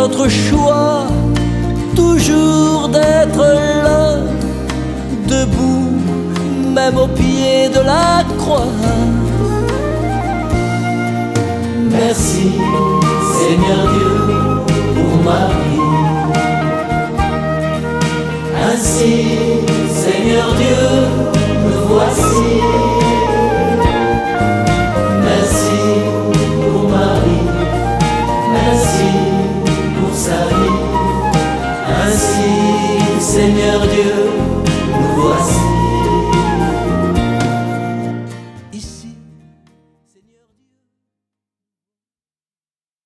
notre choix, toujours d'être là, debout, même au pied de la croix. Merci, Seigneur Dieu, pour ma vie. Ainsi, Seigneur Dieu, me voici. Merci pour Marie, merci pour sa vie. Ainsi, Seigneur Dieu, me voici.